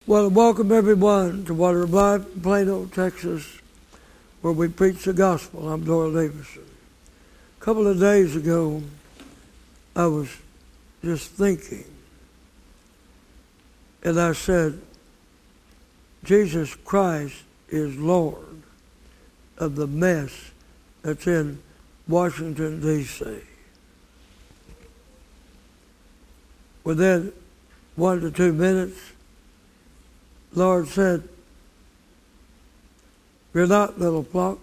Well, welcome everyone to Water of Life, Plano, Texas, where we preach the gospel. I'm Doyle Davison. A couple of days ago, I was just thinking, and I said, Jesus Christ is Lord of the mess that's in Washington, D.C. Within 1 to 2 minutes, Lord said, "Fear not, little flock.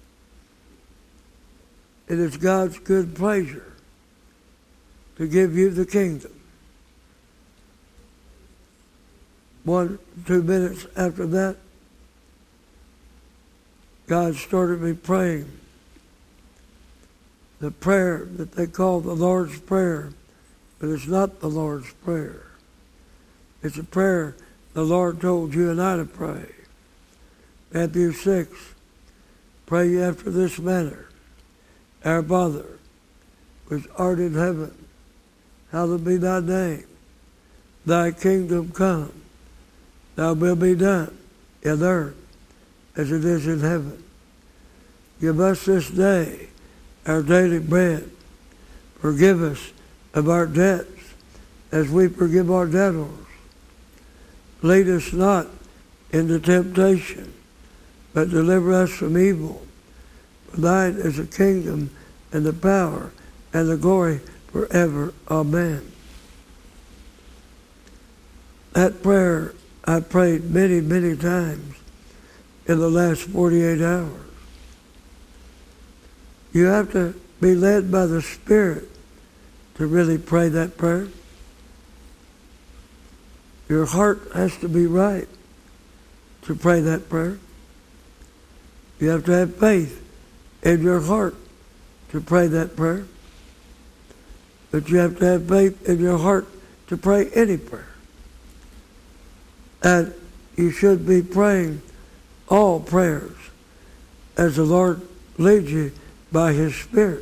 It is God's good pleasure to give you the kingdom." 1 to 2 minutes after that, God started me praying the prayer that they call the Lord's Prayer, but it's not the Lord's Prayer. It's a prayer the Lord told you and I to pray. Matthew 6, pray ye after this manner. Our Father, which art in heaven, hallowed be thy name. Thy kingdom come. Thy will be done in earth as it is in heaven. Give us this day our daily bread. Forgive us of our debts as we forgive our debtors. Lead us not into temptation, but deliver us from evil. For thine is the kingdom and the power and the glory forever. Amen. That prayer I prayed many, many times in the last 48 hours. You have to be led by the Spirit to really pray that prayer. Your heart has to be right to pray that prayer. You have to have faith in your heart to pray that prayer. But you have to have faith in your heart to pray any prayer. And you should be praying all prayers as the Lord leads you by His Spirit.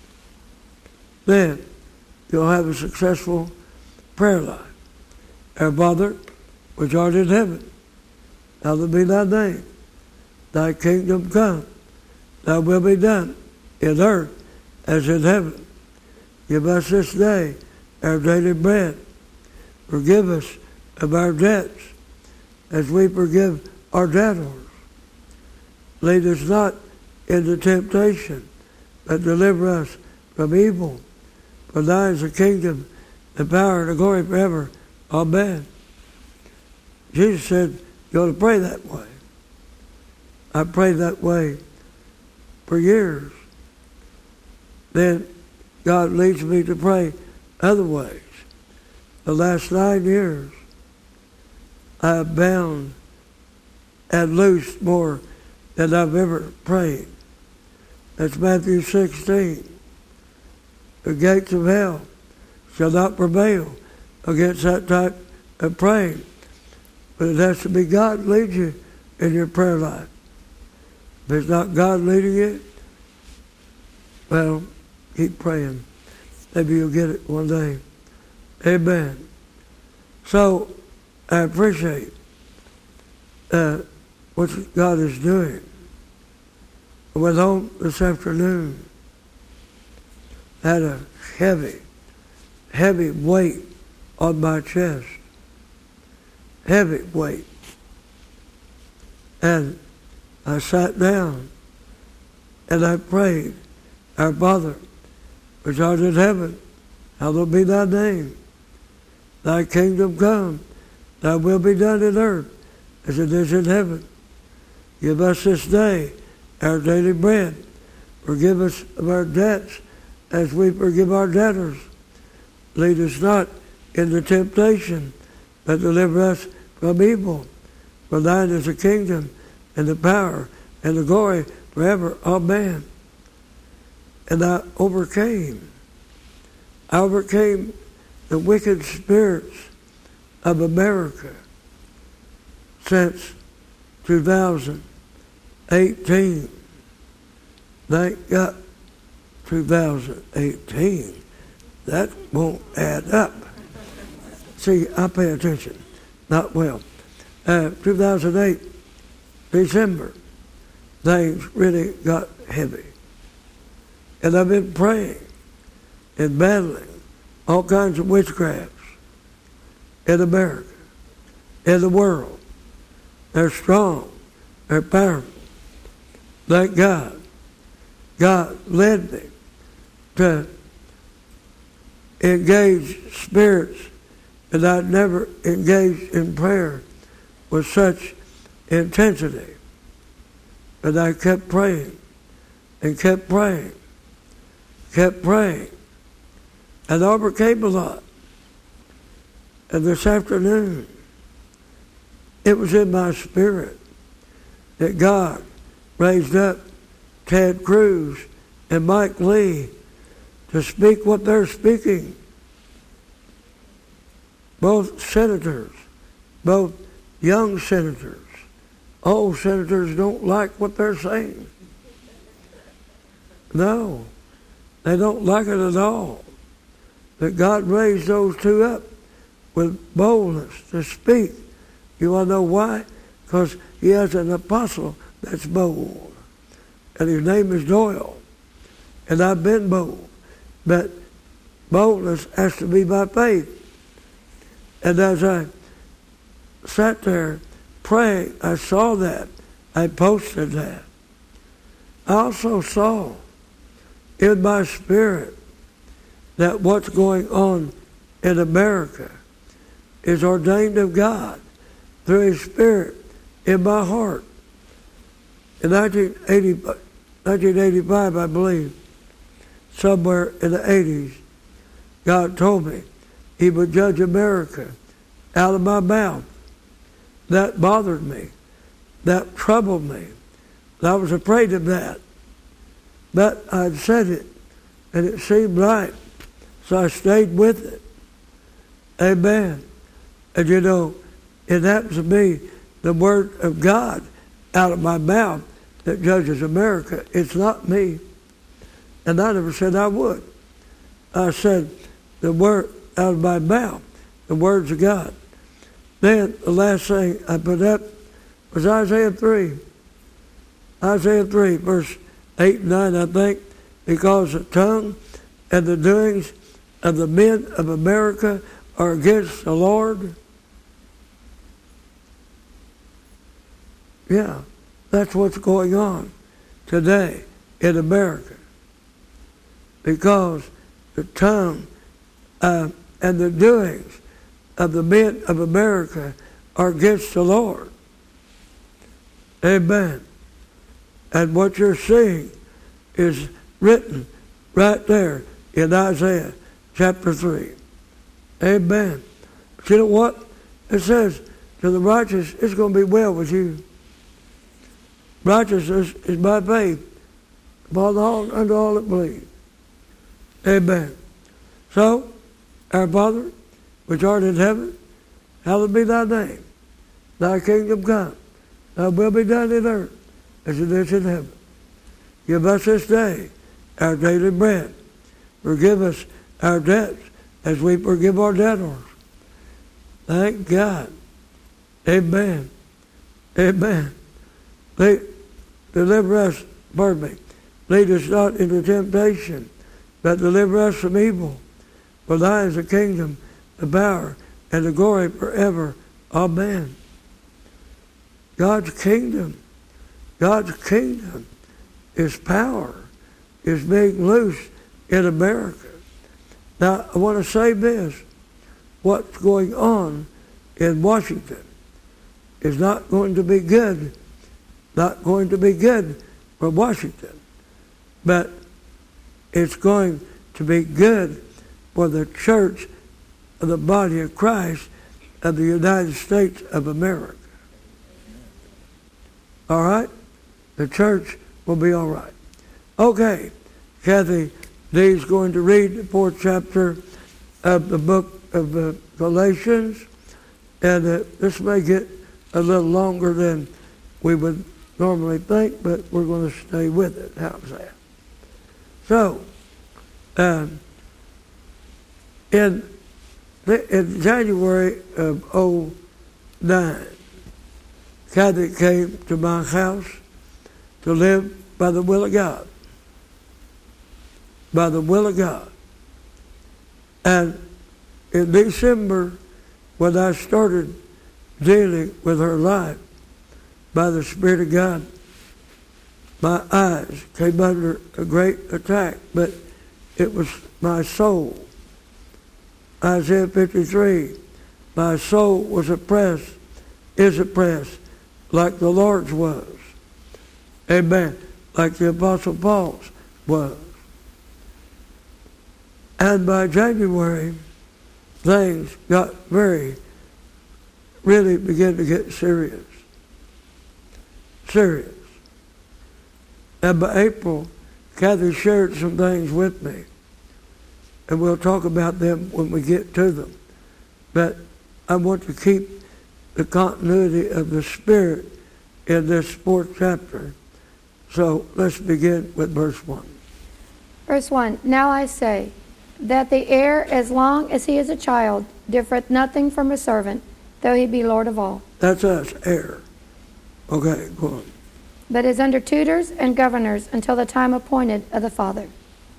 Then you'll have a successful prayer life. Our Father, which art in heaven, hallowed be thy name. Thy kingdom come. Thy will be done in earth as in heaven. Give us this day our daily bread. Forgive us of our debts as we forgive our debtors. Lead us not into temptation, but deliver us from evil. For thine is the kingdom, the power, and the glory forever. Amen. Jesus said, you ought to pray that way. I prayed that way for years. Then God leads me to pray other ways. The last 9 years, I have bound and loosed more than I've ever prayed. That's Matthew 16. The gates of hell shall not prevail against that type of praying. But it has to be God lead you in your prayer life. If it's not God leading you, well, keep praying. Maybe you'll get it one day. Amen. So, I appreciate what God is doing. I went home this afternoon, had a heavy weight on my chest. Heavy weight. And I sat down and I prayed, Our Father, which art in heaven, hallowed be thy name. Thy kingdom come, thy will be done in earth as it is in heaven. Give us this day our daily bread. Forgive us of our debts as we forgive our debtors. Lead us not into temptation, but deliver us from evil. For thine is the kingdom and the power and the glory forever. Amen. And I overcame the wicked spirits of America since 2018. Thank God, 2018. That won't add up. See, I pay attention. Not well. 2008, December, things really got heavy. And I've been praying and battling all kinds of witchcrafts in America, in the world. They're strong. They're powerful. Thank God. God led me to engage spirits that I'd never engaged in prayer with such intensity. But I kept praying and kept praying, kept praying, and overcame a lot. And this afternoon, it was in my spirit that God raised up Ted Cruz and Mike Lee to speak what they're speaking. Both senators, both young senators. Old senators don't like what they're saying. No, they don't like it at all. That God raised those two up with boldness to speak. You want to know why? Because he has an apostle that's bold. And his name is Doyle. And I've been bold. But boldness has to be by faith. And as I sat there praying, I saw that. I posted that. I also saw in my spirit that what's going on in America is ordained of God through His Spirit in my heart. In 1985, I believe, somewhere in the 80s, God told me He would judge America out of my mouth. That bothered me. That troubled me. And I was afraid of that. But I'd said it, and it seemed right. So I stayed with it. Amen. And you know, it happens to be the word of God out of my mouth that judges America. It's not me. And I never said I would. I said the word out of my mouth, the words of God. Then the last thing I put up was Isaiah 3. Isaiah 3, verse 8 and 9, I think, because the tongue and the doings of the men of America are against the Lord. Yeah, that's what's going on today in America. Because the tongue and the doings of the men of America are against the Lord. Amen. And what you're seeing is written right there in Isaiah chapter 3. Amen. But you know what? It says, to the righteous, it's going to be well with you. Righteousness is by faith, upon all, unto all that believe. Amen. So, our Father, which art in heaven, hallowed be thy name. Thy kingdom come. Thy will be done in earth as it is in heaven. Give us this day our daily bread. Forgive us our debts as we forgive our debtors. Thank God. Amen. Amen. Deliver us, pardon me, lead us not into temptation, but deliver us from evil. For thine is the kingdom, the power, and the glory forever. Amen. God's kingdom is power, is being loose in America. Now, I want to say this. What's going on in Washington is not going to be good. Not going to be good for Washington. But it's going to be good for the church of the body of Christ of the United States of America. All right? The church will be all right. Okay. Kathy D is going to read the 4th chapter of the book of Galatians. And this may get a little longer than we would normally think, but we're going to stay with it. How's that? So, in January of 2009, Kathy came to my house to live by the will of God. By the will of God. And in December, when I started dealing with her life by the Spirit of God, my eyes came under a great attack, but it was my soul. Isaiah 53, my soul was oppressed, is oppressed, like the Lord's was. Amen. Like the Apostle Paul's was. And by January, things got really began to get serious. Serious. And by April, Kathy shared some things with me. And we'll talk about them when we get to them. But I want to keep the continuity of the Spirit in this 4th chapter. So let's begin with verse 1. Verse 1, Now I say, that the heir, as long as he is a child, differeth nothing from a servant, though he be Lord of all. That's us, heir. Okay, go on. But is under tutors and governors until the time appointed of the Father.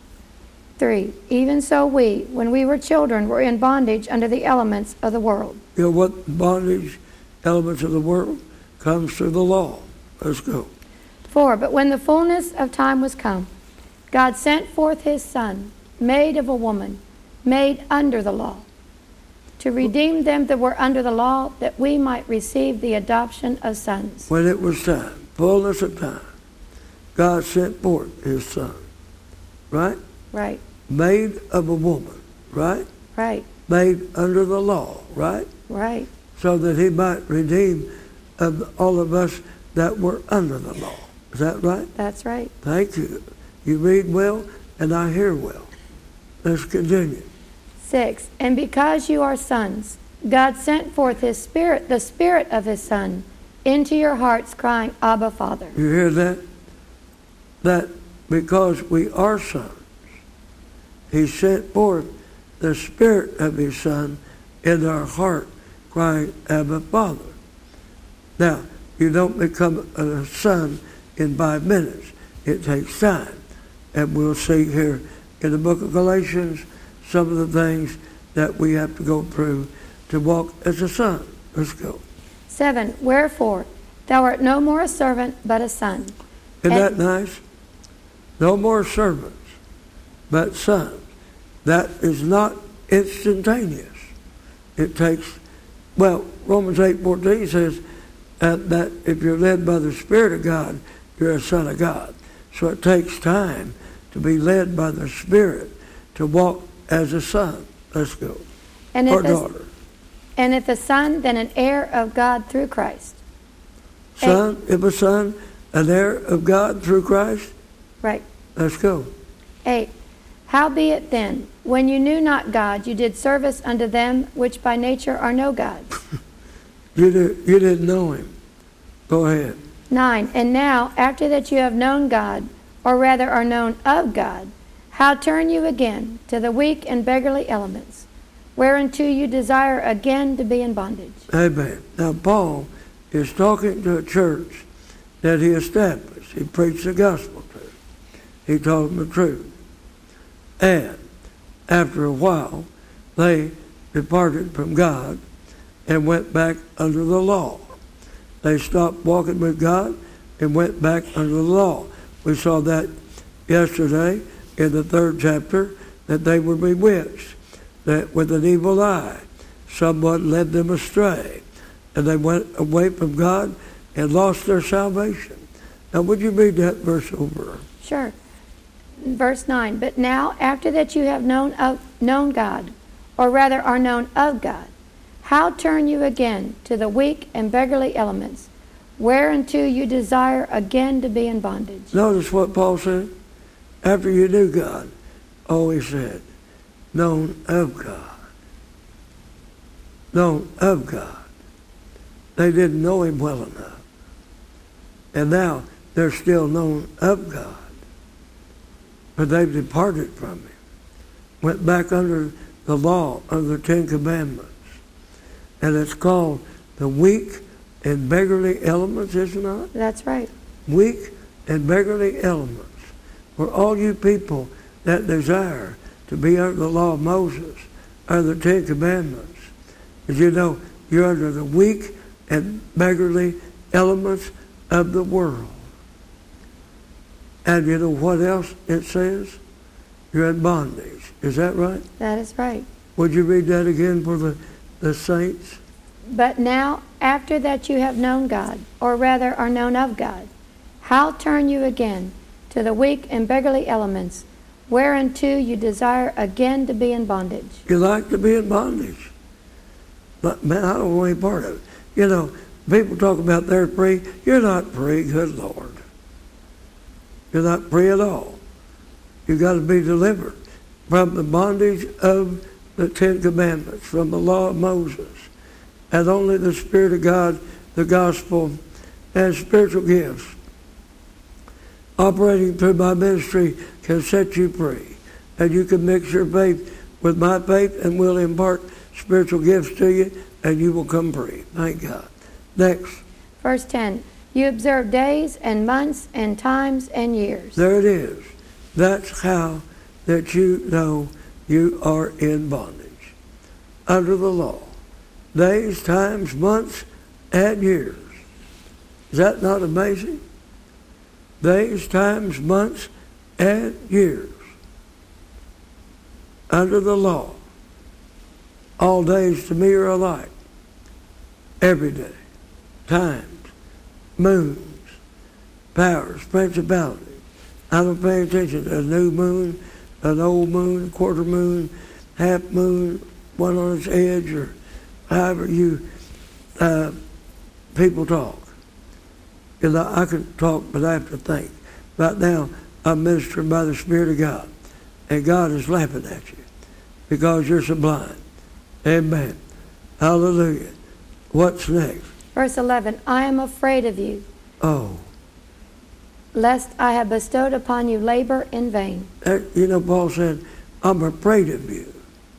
3, Even so we, when we were children, were in bondage under the elements of the world. You know what bondage, elements of the world, comes through the law. Let's go. 4, But when the fullness of time was come, God sent forth his Son, made of a woman, made under the law, to redeem them that were under the law, that we might receive the adoption of sons. When it was time, fullness of time, God sent forth his Son. Right? Right. Made of a woman. Right? Right. Made under the law. Right? Right. So that he might redeem all of us that were under the law. Is that right? That's right. Thank you. You read well, and I hear well. Let's continue. 6, And because you are sons, God sent forth his Spirit, the Spirit of his Son, into your hearts, crying, Abba, Father. You hear that? That because we are sons, he sent forth the Spirit of his Son in our heart, crying, Abba, Father. Now, you don't become a son in 5 minutes. It takes time. And we'll see here in the book of Galatians some of the things that we have to go through to walk as a son. Let's go. 7, Wherefore thou art no more a servant, but a son. Isn't that nice? No more servants, but sons. That is not instantaneous. It takes, Romans 8:14 says that if you're led by the Spirit of God, you're a son of God. So it takes time to be led by the Spirit to walk as a son. Let's go. Or daughter. And if a son, then an heir of God through Christ. Son, if a son, an heir of God through Christ. Right. Let's go. 8, Howbeit then, when you knew not God, you did service unto them which by nature are no gods. You didn't know him. Go ahead. 9, And now, after that you have known God, or rather are known of God, how turn you again to the weak and beggarly elements, whereunto you desire again to be in bondage? Amen. Now Paul is talking to a church that he established. He preached the gospel to. He told them the truth. And after a while, they departed from God and went back under the law. They stopped walking with God and went back under the law. We saw that yesterday in the 3rd chapter, that they were bewitched, that with an evil eye, someone led them astray, and they went away from God and lost their salvation. Now, would you read that verse over? Sure. Verse 9, But now, after that you have known God, or rather are known of God, how turn you again to the weak and beggarly elements, whereunto you desire again to be in bondage? Notice what Paul said. After you knew God, he said, known of God. Known of God. They didn't know him well enough. And now they're still known of God. But they've departed from him. Went back under the law of the 10 Commandments. And it's called the weak and beggarly elements, is it not? That's right. Weak and beggarly elements. For all you people that desire to be under the law of Moses, under the Ten Commandments, as you know, you're under the weak and beggarly elements of the world. And you know what else it says? You're in bondage. Is that right? That is right. Would you read that again for the saints? But now, after that you have known God, or rather are known of God, how turn you again to the weak and beggarly elements, whereunto you desire again to be in bondage? You like to be in bondage. But man, I don't want any part of it. You know, people talk about they're free. You're not free, good Lord. You're not free at all. You've got to be delivered from the bondage of the Ten Commandments, from the law of Moses. And only the Spirit of God, the gospel, and spiritual gifts operating through my ministry can set you free. And you can mix your faith with my faith, and we'll impart spiritual gifts to you, and you will come free. Thank God. Next. Verse 10. You observe days and months and times and years. There it is. That's how that you know you are in bondage. Under the law. Days, times, months, and years. Is that not amazing? Days, times, months, and years. Under the law. All days to me are alike. Every day. Times, moons, powers, principalities. I don't pay attention to a new moon, an old moon, quarter moon, half moon, one on its edge, or however you people talk. You know, I can talk, but I have to think. Right now, I'm ministering by the Spirit of God, and God is laughing at you because you're sublime. Amen. Hallelujah. What's next? Verse 11. I am afraid of you. Oh. Lest I have bestowed upon you labor in vain. You know, Paul said, I'm afraid of you.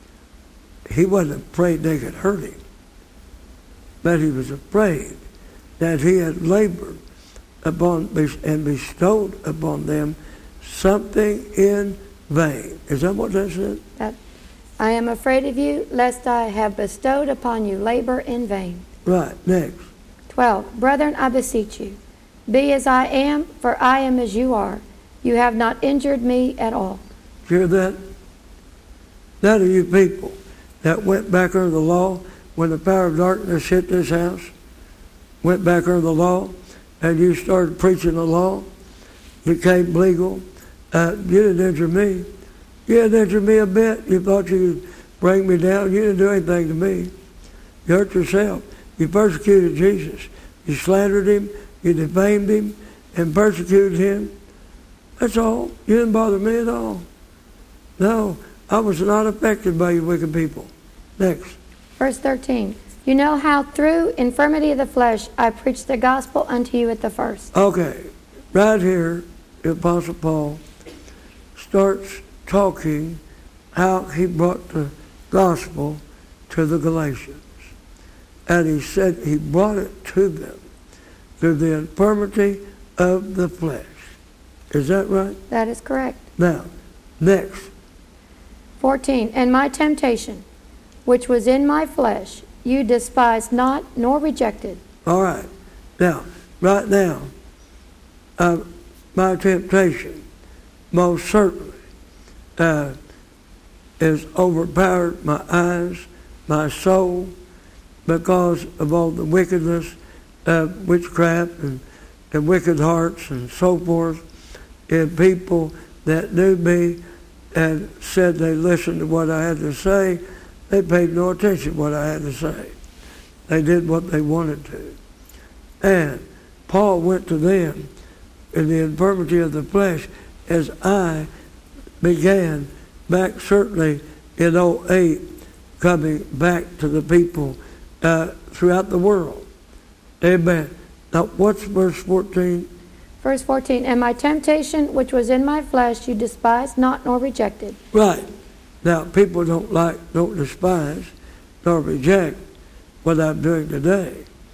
He wasn't afraid they could hurt him, but he was afraid that he had labored upon and bestowed upon them something in vain. Is that what that said? I am afraid of you, lest I have bestowed upon you labor in vain. Right, next. 12. Brethren, I beseech you, be as I am, for I am as you are. You have not injured me at all. Hear that? That are you people that went back under the law when the power of darkness hit this house, went back under the law, and you started preaching the law, became legal. You didn't injure me. You didn't injure me a bit. You thought you could bring me down. You didn't do anything to me. You hurt yourself. You persecuted Jesus. You slandered him. You defamed him and persecuted him. That's all. You didn't bother me at all. No, I was not affected by you wicked people. Next. Verse 13. You know how through infirmity of the flesh I preached the gospel unto you at the first. Okay. Right here, the Apostle Paul starts talking how he brought the gospel to the Galatians. And he said he brought it to them through the infirmity of the flesh. Is that right? That is correct. Now, next. 14. And my temptation, which was in my flesh, you despised not nor rejected. All right. Now, right now, my temptation, most certainly, has overpowered my eyes, my soul, because of all the wickedness of witchcraft and wicked hearts and so forth in people that knew me and said they listened to what I had to say. They paid no attention to what I had to say. They did what they wanted to. And Paul went to them in the infirmity of the flesh as I began back certainly in 2008 coming back to the people throughout the world. Amen. Now what's verse 14? Verse 14, and my temptation which was in my flesh you despised not nor rejected. Right. Now people don't despise nor reject what I'm doing today.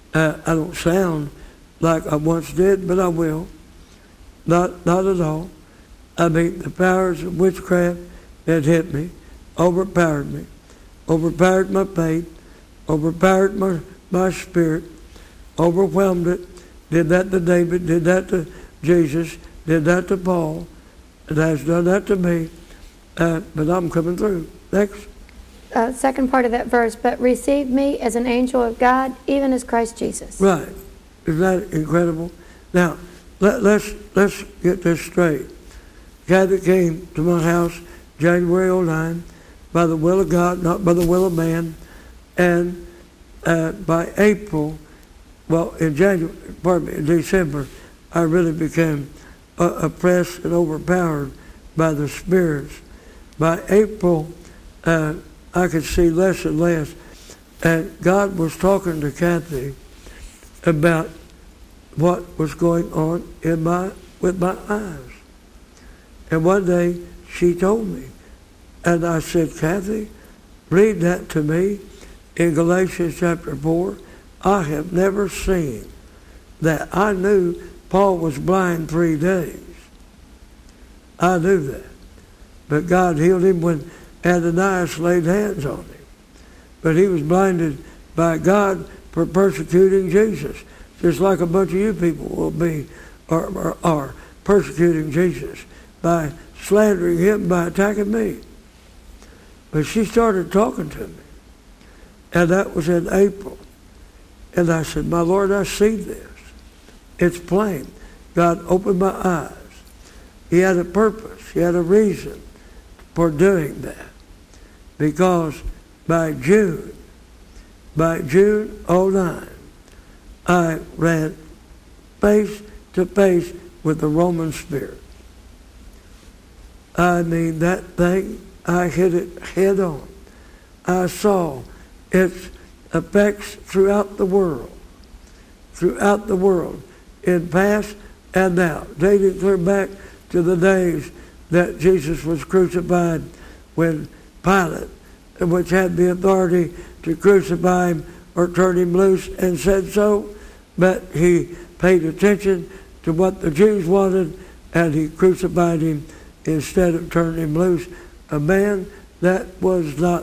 I don't sound like I once did, but I will. Not at all. I mean, the powers of witchcraft that hit me, overpowered my faith, overpowered my spirit, overwhelmed it, did that to David, did that to Jesus, did that to Paul, and has done that to me, but I'm coming through. Next. Second part of that verse, but receive me as an angel of God, even as Christ Jesus. Right. Isn't that incredible? Now, let's get this straight. Kathy came to my house January 09 by the will of God, not by the will of man. And by April, in December, I really became oppressed and overpowered by the spirits. By April, I could see less and less. And God was talking to Kathy about what was going on with my eyes. And one day she told me, and I said, Kathy, read that to me in Galatians chapter 4. I have never seen that. I knew Paul was blind 3 days. I knew that. But God healed him when Ananias laid hands on him. But he was blinded by God for persecuting Jesus, just like a bunch of you people will be, or are persecuting Jesus by slandering him, by attacking me. But she started talking to me, and that was in April. And I said, my Lord, I see this. It's plain. God opened my eyes. He had a purpose. He had a reason for doing that. Because by June 09, I ran face to face with the Roman spirit. I mean, that thing, I hit it head on. I saw its effects throughout the world, in past and now, dating clear back to the days that Jesus was crucified, when Pilate, which had the authority to crucify him or turn him loose, and said so, but he paid attention to what the Jews wanted, and he crucified him instead of turning him loose. A man that was not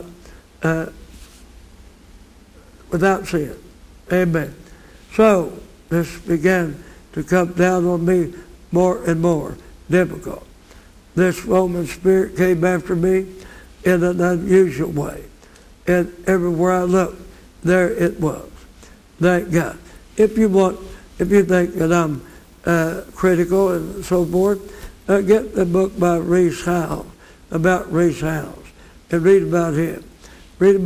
without sin. Amen. So this began to come down on me more and more difficult. This Roman spirit came after me in an unusual way. And everywhere I looked, there it was. Thank God. If you think that I'm critical and so forth, get the book by Rees Howells, about Rees Howells, and read about him. Read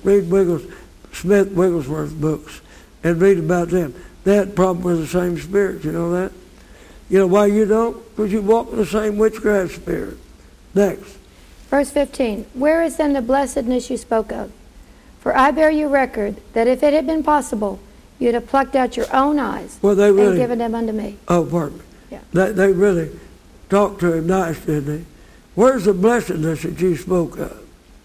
Smith Wigglesworth books, and read about them. They had a problem with the same spirit, you know that? You know why you don't? Because you walk in the same witchcraft spirit. Next. Verse 15, where is then the blessedness you spoke of? For I bear you record that if it had been possible, you'd have plucked out your own eyes and given them unto me. Oh, pardon me. Yeah. They really talked to him nice, didn't they? Where's the blessedness that you spoke of?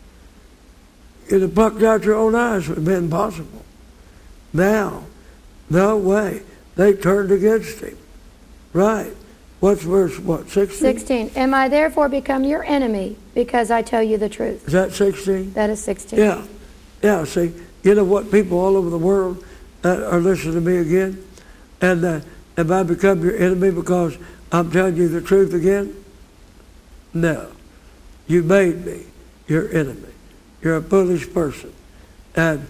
You'd have plucked out your own eyes, would have been possible. Now, no way. They turned against him. Right. What's verse, 16? 16. Am I therefore become your enemy because I tell you the truth? Is that 16? That is 16. Yeah, see, you know what? People all over the world are listening to me again. And have I become your enemy because I'm telling you the truth again? No. You made me your enemy. You're a foolish person. And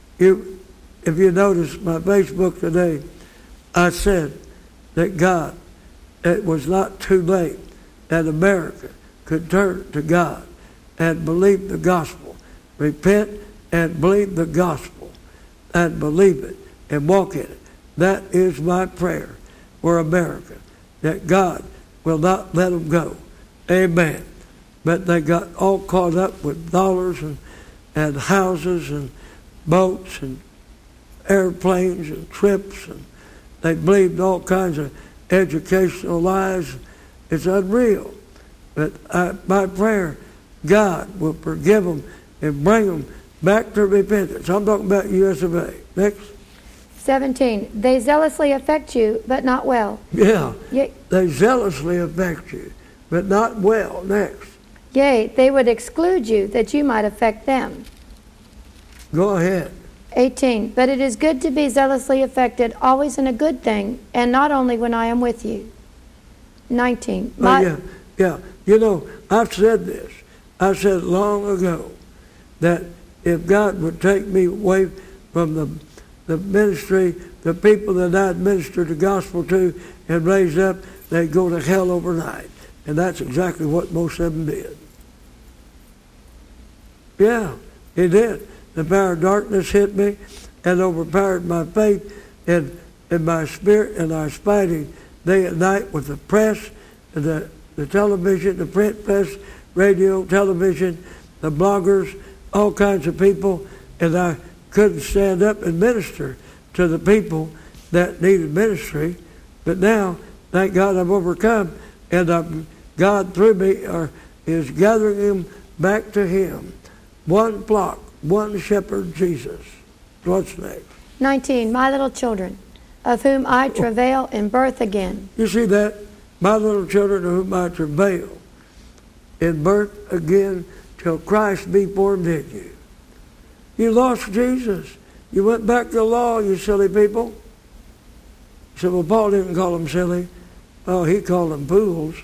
if you notice my Facebook today, I said that God, it was not too late that America could turn to God and believe the gospel. Repent and believe the gospel and believe it and walk in it. That is my prayer for America, that God will not let them go. Amen. But they got all caught up with dollars and houses and boats and airplanes and trips, and they believed all kinds of educational lies. It's unreal. But my prayer, God will forgive them and bring them back to repentance. I'm talking about U.S. of A. Next. 17. They zealously affect you, but not well. Yeah, Yea, they zealously affect you, but not well. Next. they would exclude you, that you might affect them. Go ahead. 18. But it is good to be zealously affected, always in a good thing, and not only when I am with you. 19. Yeah. You know, I've said this. I said long ago that if God would take me away from the ministry, the people that I'd ministered the gospel to and raised up, they'd go to hell overnight. And that's exactly what most of them did. Yeah, it did. The power of darkness hit me and overpowered my faith and my spirit, and I was fighting day and night with the press, the television, the print press, radio, television, the bloggers, all kinds of people, and I couldn't stand up and minister to the people that needed ministry. But now, thank God, I've overcome, and God through me is gathering them back to Him. One flock, one shepherd, Jesus. What's next? 19. My little children, of whom I travail in birth again. You see that? My little children, of whom I travail in birth again, till Christ be formed in you. You lost Jesus. You went back to the law, you silly people. You said, well, Paul didn't call them silly. Oh, he called them fools.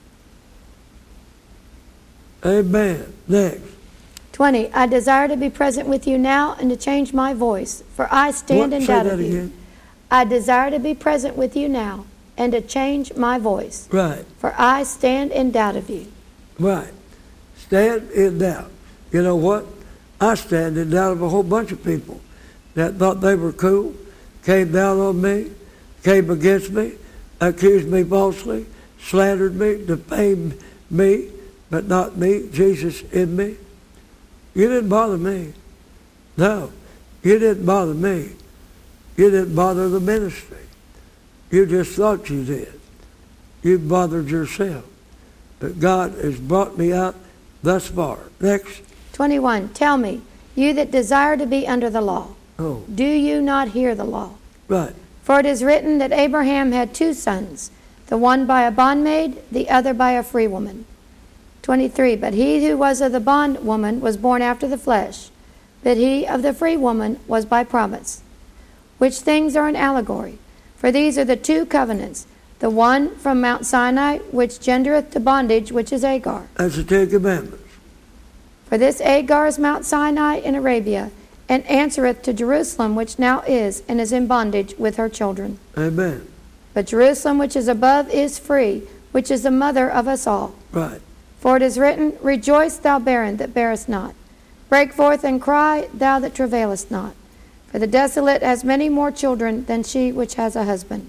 Amen. Next. 20. I desire to be present with you now and to change my voice, for I stand in doubt of you. Again? I desire to be present with you now and to change my voice. Right. For I stand in doubt of you. Right. Stand in doubt. You know what? I stand in doubt of a whole bunch of people that thought they were cool, came down on me, came against me, accused me falsely, slandered me, defamed me, but not me, Jesus in me. You didn't bother me. No, you didn't bother me. You didn't bother the ministry. You just thought you did. You bothered yourself. But God has brought me out thus far. Next. 21. Tell me, you that desire to be under the law, Oh, do you not hear the law? right. For it is written that Abraham had 2 sons, the one by a bondmaid, the other by a free woman. 23. But he who was of the bondwoman was born after the flesh, but he of the free woman was by promise. Which things are an allegory? For these are the 2 covenants, the one from Mount Sinai, which gendereth to bondage, which is Agar. That's the 10 Commandments. For this Agar is Mount Sinai in Arabia, and answereth to Jerusalem, which now is, and is in bondage with her children. Amen. But Jerusalem, which is above, is free, which is the mother of us all. Right. For it is written, Rejoice, thou barren that bearest not. Break forth and cry, thou that travailest not. For the desolate has many more children than she which has a husband.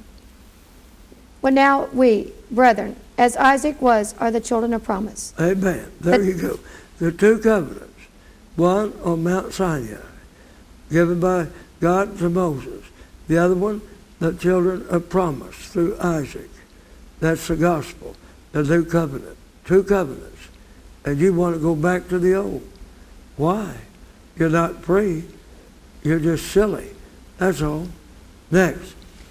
Well, now we, brethren, as Isaac was, are the children of promise. Amen. There you go. The 2 covenants. One on Mount Sinai, given by God to Moses. The other one, the children of promise through Isaac. That's the gospel, the new covenant. 2 covenants. And you want to go back to the old. Why? You're not free. You're just silly. That's all. Next.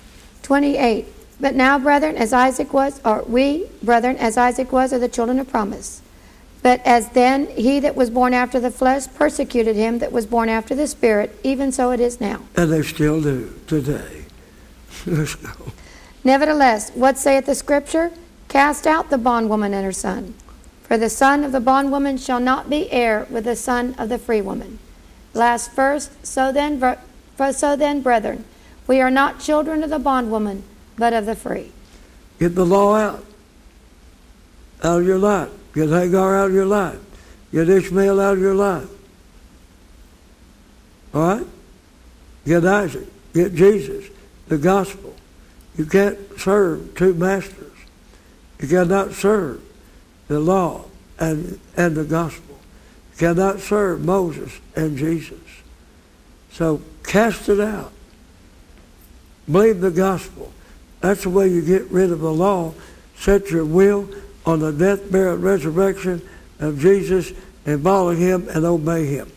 28. But now, brethren, as Isaac was, or we, brethren, as Isaac was, are the children of promise. But as then he that was born after the flesh persecuted him that was born after the Spirit, even so it is now. And they still do today. Let's go. Nevertheless, what saith the Scripture? Cast out the bondwoman and her son. For the son of the bondwoman shall not be heir with the son of the free woman. Last verse, so then, brethren, we are not children of the bondwoman, but of the free. Get the law out of your life. Get Hagar out of your life. Get Ishmael out of your life. All right? Get Isaac. Get Jesus. The gospel. You can't serve 2 masters. You cannot serve the law and the gospel. You cannot serve Moses and Jesus. So cast it out. Believe the gospel. That's the way you get rid of the law. Set your will on the death, burial, and resurrection of Jesus and follow Him and obey Him.